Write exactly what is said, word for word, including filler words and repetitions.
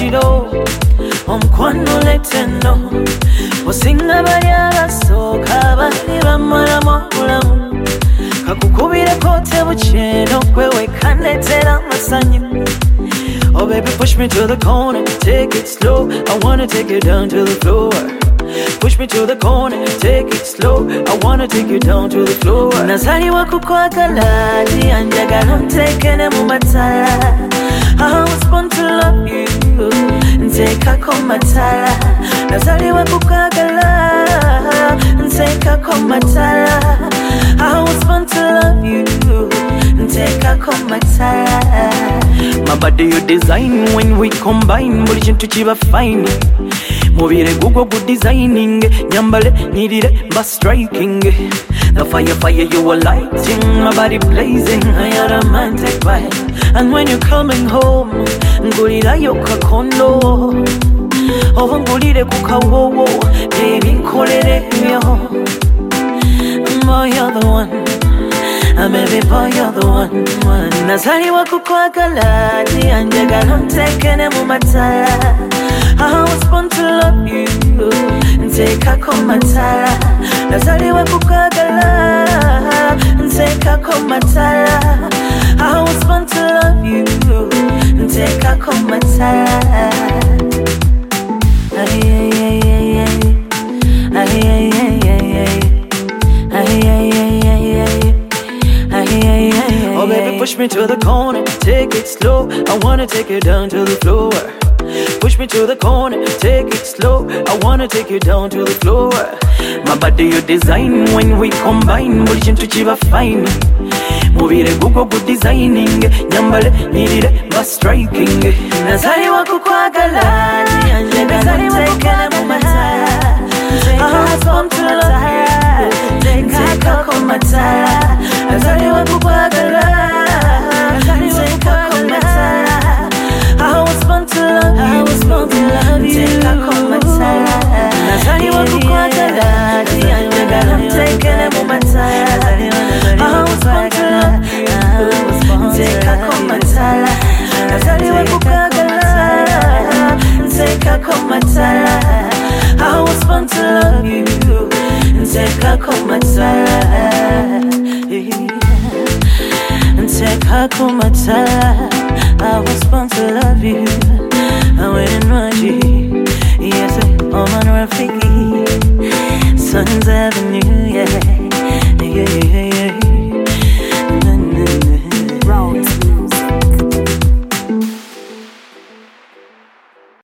ekiro omukwano leteno osinga bali abasooka bali bamalamu obulamu kakukubireko tebukyeno kwewekandetera amasanyu. Oh baby, push me to the corner, take it slow. I wanna take you down to the floor. Push me to the corner, take it slow. I wanna take you down to the floor. Nazaliwa kukwagala, ndiyanjagala ntekene mu matala. I was born to love you, ntekako matala. Nazaliwa kukwagala, ntekako matala. I was born to love you, ntekako matala. My body you design when we combine, buli chintu chiba fine. Mubire gugo good designing, nyambale nyirire ba striking. The fire fire you are lighting, my body blazing, I a romantic vibe. And when you're coming home, ngulira yoka kondo. Oh ngulire kukawowo, baby nkolere yo. Boy you're the one, I'm baby boy you're the one, one. Nazaliwa kukwagala, ndiyanjagala ntekene mu matala. I was born to love you, ntekako matala. Nazaliwa kukwagala, ntekako matala. I was born to love you, ntekako matala. Ay ay ay ay ay, ay ay ay ay ay, ay ay ay ay ay. Oh baby, push me to the corner, take it slow. I wanna take you down to the floor. Push me to the corner, take it slow. I wanna take you down to the floor. My body you design when we combine, buli chintu chiba fine. Mubire gugo good designing, nyambale nyirire ba striking. Nazaliwa kukwagala, nazaliwa kukwagala mu matala. I was born to love you, ntekako matala. Nazaliwa kukwagala, ntekako matala. I was born to love you, I was born to love you, ntekako matala. Nazaliwa kukwagala, ndiyanjagala ntekene mu matala. I was born to love you, ntekako matala. Nazaliwa kukwagala, ntekako matala. I was born to love you, ntekako matala. Ntekako matala.